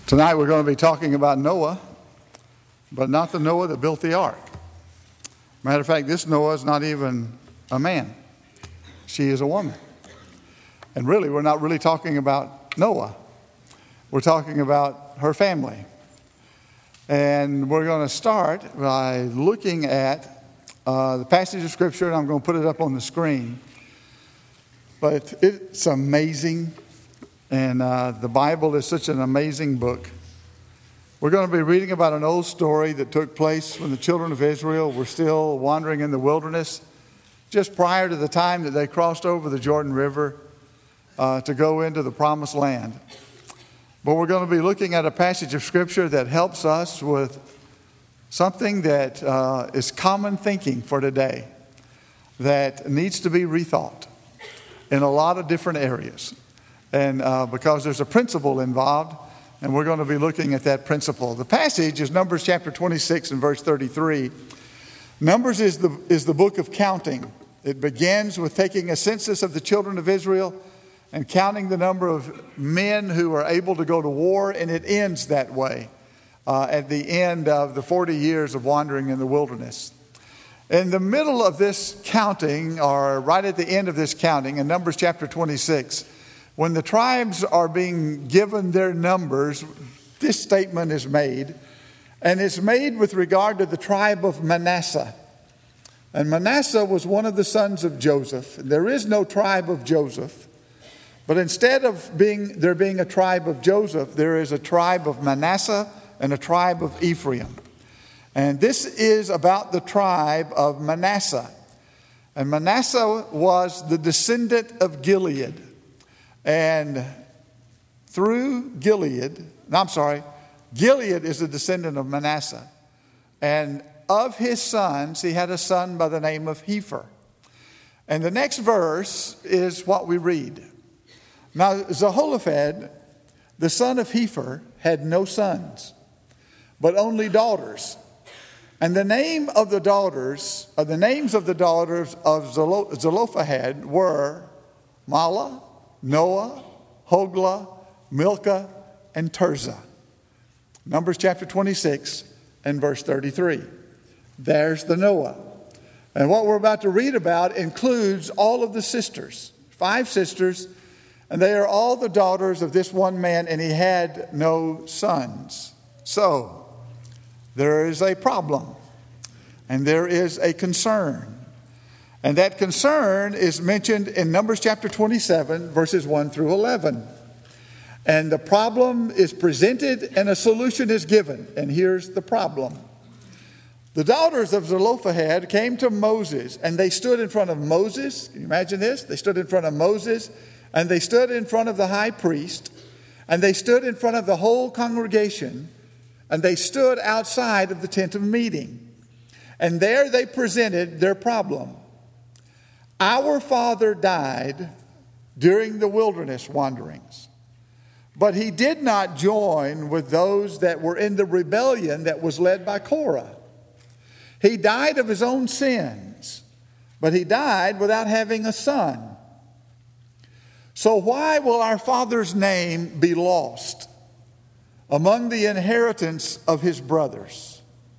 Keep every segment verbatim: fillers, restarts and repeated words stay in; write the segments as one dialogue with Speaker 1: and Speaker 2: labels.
Speaker 1: Tonight we're going to be talking about Noah, but not the Noah that built the ark. Matter of fact, this Noah is not even a man. She is a woman. And really, we're not really talking about Noah. We're talking about her family. And we're going to start by looking at uh, the passage of Scripture, and I'm going to put it up on the screen. But it's amazing. And uh, the Bible is such an amazing book. We're going to be reading about an old story that took place when the children of Israel were still wandering in the wilderness, just prior to the time that they crossed over the Jordan River uh, to go into the Promised Land. But we're going to be looking at a passage of Scripture that helps us with something that uh, is common thinking for today, that needs to be rethought in a lot of different areas. And uh, because there's a principle involved, and we're going to be looking at that principle. The passage is Numbers chapter twenty-six and verse thirty-three. Numbers is the, is the book of counting. It begins with taking a census of the children of Israel and counting the number of men who are able to go to war, and it ends that way uh, at the end of the forty years of wandering in the wilderness. In the middle of this counting, or right at the end of this counting, in Numbers chapter twenty-six, when the tribes are being given their numbers, this statement is made, and it's made with regard to the tribe of Manasseh. And Manasseh was one of the sons of Joseph. There is no tribe of Joseph, but instead of being there being a tribe of Joseph, there is a tribe of Manasseh and a tribe of Ephraim. And this is about the tribe of Manasseh. And Manasseh was the descendant of Gilead. And through Gilead, no, I'm sorry, Gilead is a descendant of Manasseh. And of his sons, he had a son by the name of Hefer. And the next verse is what we read. Now, Zelophehad, the son of Hefer, had no sons, but only daughters. And the name of the daughters, or the names of the daughters of Zelophehad were Mahlah, Noah, Hoglah, Milcah, and Tirzah. Numbers chapter twenty-six and verse thirty-three. There's the Noah. And what we're about to read about includes all of the sisters, five sisters, and they are all the daughters of this one man, and he had no sons. So, there is a problem, and there is a concern. And that concern is mentioned in Numbers chapter twenty-seven, verses one through eleven. And the problem is presented and a solution is given. And here's the problem. The daughters of Zelophehad came to Moses, and they stood in front of Moses. Can you imagine this? They stood in front of Moses, and they stood in front of the high priest, and they stood in front of the whole congregation, and they stood outside of the tent of meeting. And there they presented their problem. Our father died during the wilderness wanderings, but he did not join with those that were in the rebellion that was led by Korah. He died of his own sins, but he died without having a son. So why will our father's name be lost among the inheritance of his brothers?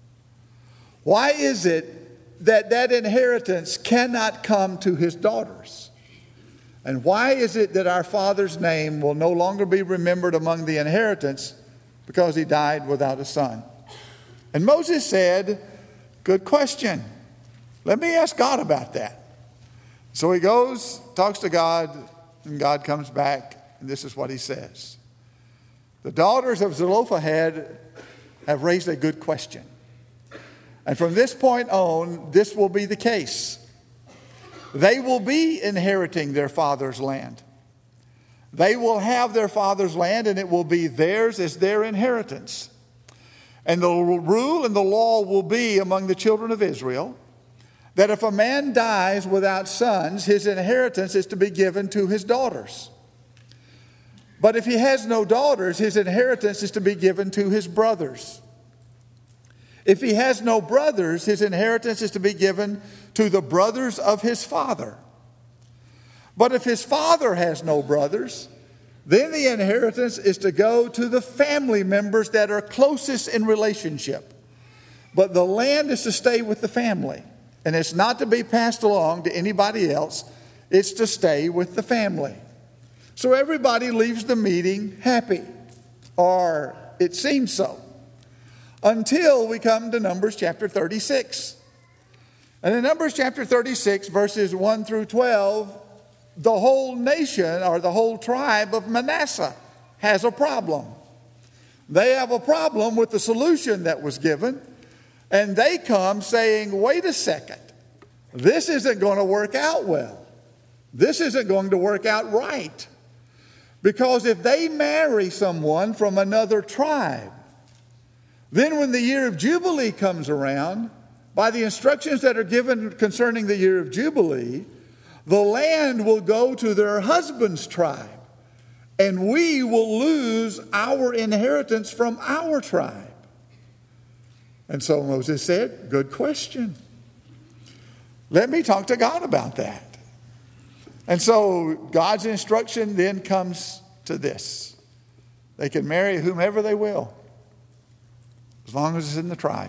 Speaker 1: Why is it that that inheritance cannot come to his daughters? And why is it that our father's name will no longer be remembered among the inheritance because he died without a son? And Moses said, good question. Let me ask God about that. So he goes, talks to God, and God comes back, and this is what he says. The daughters of Zelophehad have raised a good question. And from this point on, this will be the case. They will be inheriting their father's land. They will have their father's land, and it will be theirs as their inheritance. And the rule and the law will be among the children of Israel that if a man dies without sons, his inheritance is to be given to his daughters. But if he has no daughters, his inheritance is to be given to his brothers. If he has no brothers, his inheritance is to be given to the brothers of his father. But if his father has no brothers, Then the inheritance is to go to the family members that are closest in relationship. But the land is to stay with the family. And it's not to be passed along to anybody else. It's to stay with the family. So everybody leaves the meeting happy. Or it seems so. Until we come to Numbers chapter thirty-six. And in Numbers chapter thirty-six, verses one through twelve, the whole nation or the whole tribe of Manasseh has a problem. They have a problem with the solution that was given. And they come saying, wait a second, this isn't going to work out well. This isn't going to work out right. Because if they marry someone from another tribe, then when the year of Jubilee comes around, by the instructions that are given concerning the year of Jubilee, the land will go to their husband's tribe, and we will lose our inheritance from our tribe. And so Moses said, good question. Let me talk to God about that. And so God's instruction then comes to this. They can marry whomever they will, as long as it's in the tribe.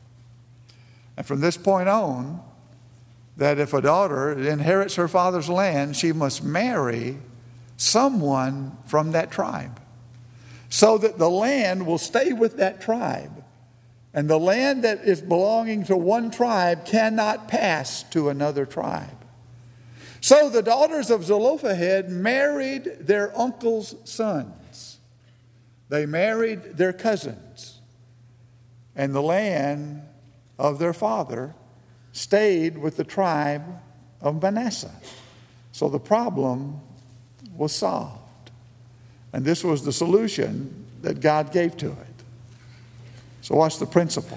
Speaker 1: And from this point on, that if a daughter inherits her father's land, she must marry someone from that tribe, so that the land will stay with that tribe. And the land that is belonging to one tribe cannot pass to another tribe. So the daughters of Zelophehad married their uncle's sons. They married their cousins. And the land of their father stayed with the tribe of Manasseh. So the problem was solved. And this was the solution that God gave to it. So what's the principle?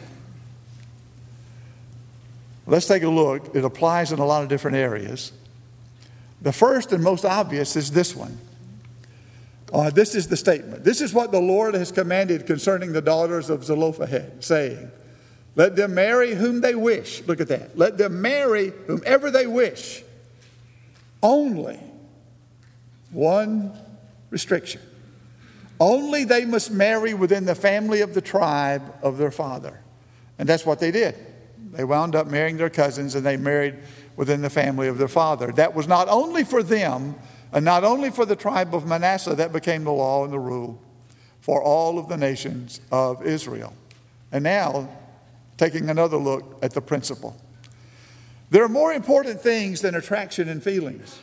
Speaker 1: Let's take a look. It applies in a lot of different areas. The first and most obvious is this one. Uh, this is the statement. This is what the Lord has commanded concerning the daughters of Zelophehad, saying, let them marry whom they wish. Look at that. Let them marry whomever they wish. Only one restriction. Only they must marry within the family of the tribe of their father. And that's what they did. They wound up marrying their cousins, and they married within the family of their father. That was not only for them, and not only for the tribe of Manasseh, that became the law and the rule for all of the nations of Israel. And now, taking another look at the principle. There are more important things than attraction and feelings.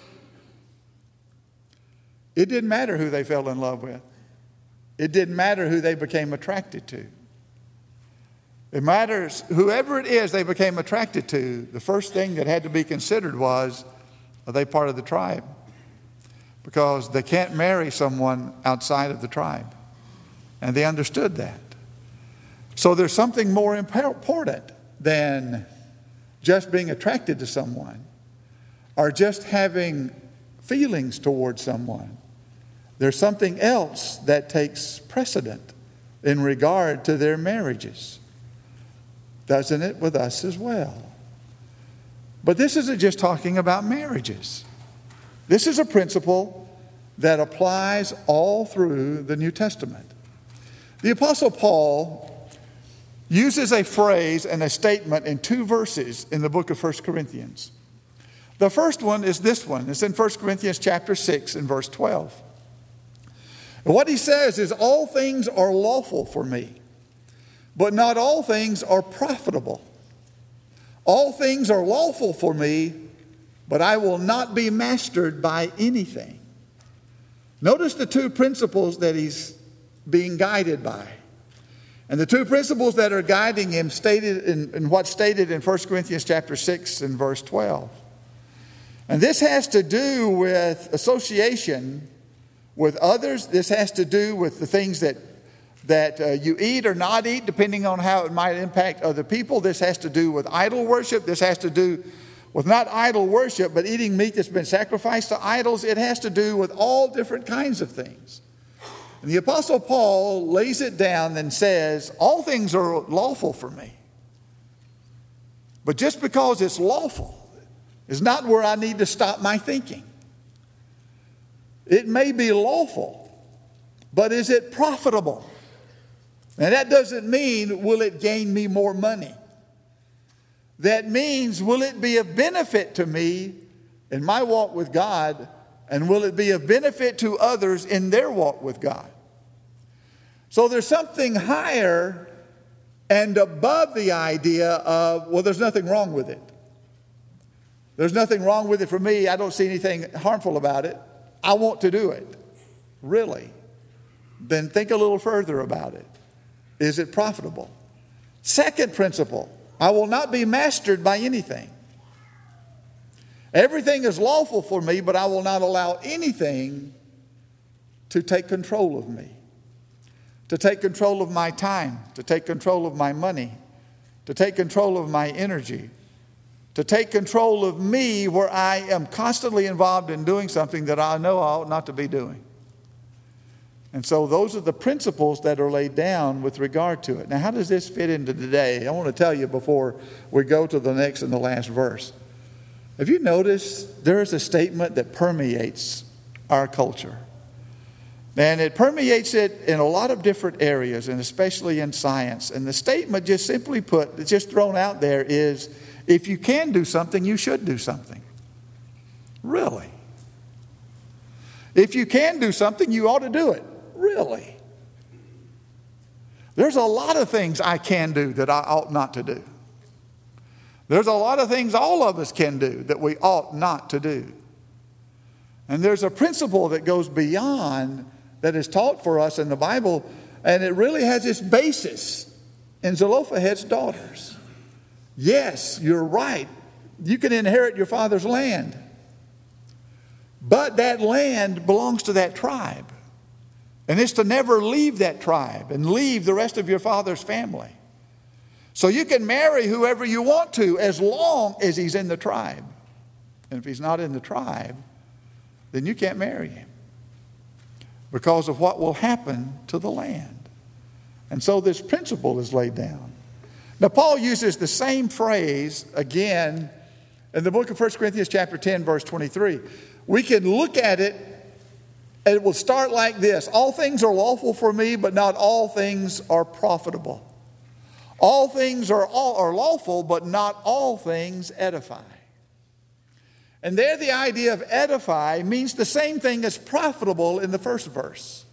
Speaker 1: It didn't matter who they fell in love with. It didn't matter who they became attracted to. It matters, whoever it is they became attracted to, the first thing that had to be considered was, are they part of the tribe? Because they can't marry someone outside of the tribe. And they understood that. So there's something more important than just being attracted to someone or just having feelings towards someone. There's something else that takes precedent in regard to their marriages. Doesn't it with us as well? But this isn't just talking about marriages. This is a principle that applies all through the New Testament. The Apostle Paul uses a phrase and a statement in two verses in the book of First Corinthians. The first one is this one. It's in First Corinthians chapter six and verse twelve. And what he says is, all things are lawful for me, but not all things are profitable. All things are lawful for me, but I will not be mastered by anything. Notice the two principles that he's being guided by. And the two principles that are guiding him stated in, in what's stated in First Corinthians chapter six and verse twelve. And this has to do with association with others. This has to do with the things that, that uh, you eat or not eat, depending on how it might impact other people. This has to do with idol worship. This has to do with not idol worship, but eating meat that's been sacrificed to idols. It has to do with all different kinds of things. And the Apostle Paul lays it down and says, all things are lawful for me. But just because it's lawful is not where I need to stop my thinking. It may be lawful, but is it profitable? And that doesn't mean, will it gain me more money? That means, will it be of benefit to me in my walk with God, and will it be of benefit to others in their walk with God? So there's something higher and above the idea of, well, there's nothing wrong with it. There's nothing wrong with it for me. I don't see anything harmful about it. I want to do it. Really? Then think a little further about it. Is it profitable? Second principle, I will not be mastered by anything. Everything is lawful for me, but I will not allow anything to take control of me. To take control of my time, to take control of my money, to take control of my energy, to take control of me where I am constantly involved in doing something that I know I ought not to be doing. And so those are the principles that are laid down with regard to it. Now, how does this fit into today? I want to tell you before we go to the next and the last verse. Have you noticed there is a statement that permeates our culture? And it permeates it in a lot of different areas, and especially in science. And the statement, just simply put, it's just thrown out there, is if you can do something, you should do something. Really? If you can do something, you ought to do it. Really? There's a lot of things I can do that I ought not to do. There's a lot of things all of us can do that we ought not to do. And there's a principle that goes beyond that is taught for us in the Bible, and it really has its basis in Zelophehad's daughters. Yes, you're right. You can inherit your father's land. But that land belongs to that tribe. And it's to never leave that tribe and leave the rest of your father's family. So you can marry whoever you want to as long as he's in the tribe. And if he's not in the tribe, then you can't marry him because of what will happen to the land. And so this principle is laid down. Now, Paul uses the same phrase again in the book of First Corinthians chapter ten, verse twenty-three. We can look at it, and it will start like this. All things are lawful for me, but not all things are profitable. All things are, all, are lawful, but not all things edify. And there the idea of edify means the same thing as profitable in the first verse.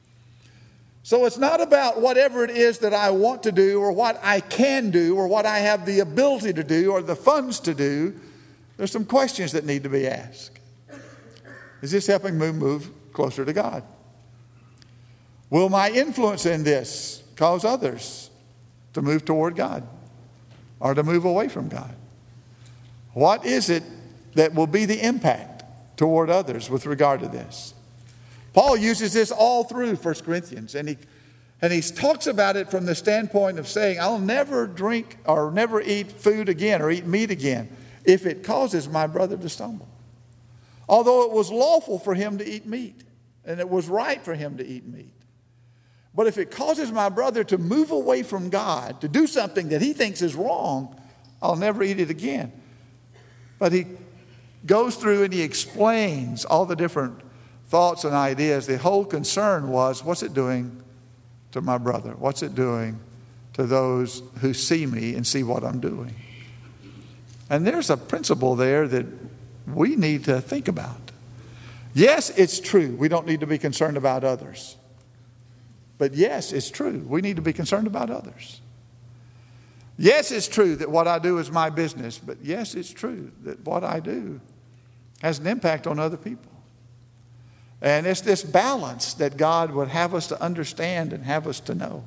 Speaker 1: So it's not about whatever it is that I want to do or what I can do or what I have the ability to do or the funds to do. There's some questions that need to be asked. Is this helping me move closer to God? Will my influence in this cause others to move toward God or to move away from God? What is it that will be the impact toward others with regard to this? Paul uses this all through First Corinthians, and he and he talks about it from the standpoint of saying, I'll never drink or never eat food again or eat meat again if it causes my brother to stumble. Although it was lawful for him to eat meat, and it was right for him to eat meat. But if it causes my brother to move away from God, to do something that he thinks is wrong, I'll never eat it again. But he goes through and he explains all the different thoughts and ideas. The whole concern was, what's it doing to my brother? What's it doing to those who see me and see what I'm doing? And there's a principle there that we need to think about. Yes, it's true. We don't need to be concerned about others. But yes, it's true. We need to be concerned about others. Yes, it's true that what I do is my business. But yes, it's true that what I do has an impact on other people. And it's this balance that God would have us to understand and have us to know.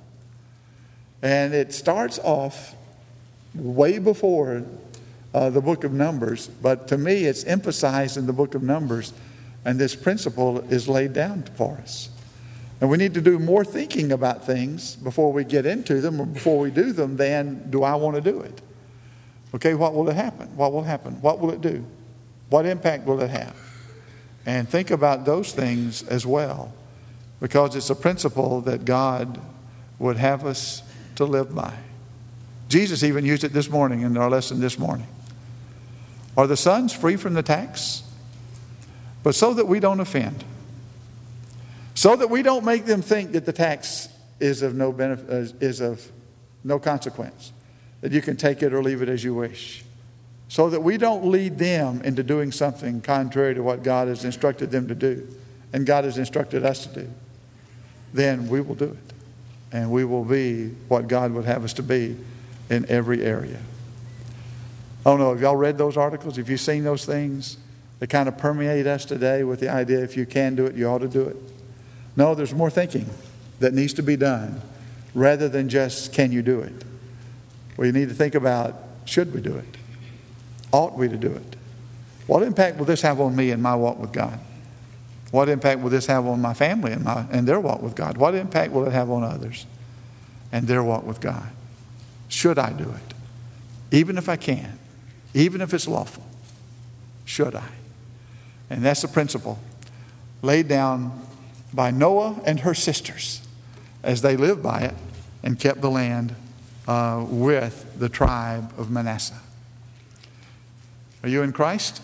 Speaker 1: And it starts off way before uh, the book of Numbers. But to me, it's emphasized in the book of Numbers. And this principle is laid down for us. And we need to do more thinking about things before we get into them or before we do them than do I want to do it? Okay, what will it happen? What will happen? What will it do? What impact will it have? And think about those things as well, because it's a principle that God would have us to live by. Jesus even used it this morning in our lesson this morning. Are the sons free from the tax? But so that we don't offend. So that we don't make them think that the tax is of no benefit, is of no consequence, that you can take it or leave it as you wish. So that we don't lead them into doing something contrary to what God has instructed them to do, and God has instructed us to do. Then we will do it. And we will be what God would have us to be in every area. I don't know, have y'all read those articles? Have you seen those things that kind of permeate us today with the idea if you can do it, you ought to do it? No, there's more thinking that needs to be done rather than just can you do it. We need to think about, should we do it? Ought we to do it? What impact will this have on me in my walk with God? What impact will this have on my family and, my, and their walk with God? What impact will it have on others and their walk with God? Should I do it? Even if I can, even if it's lawful, should I? And that's the principle laid down by Noah and her sisters as they lived by it and kept the land uh, with the tribe of Manasseh. Are you in Christ?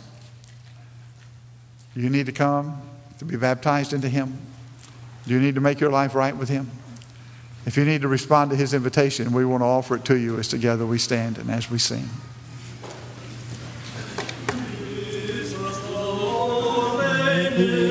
Speaker 1: You need to come to be baptized into Him. Do you need to make your life right with Him? If you need to respond to His invitation, we want to offer it to you as together we stand and as we sing.
Speaker 2: Jesus, the Lord,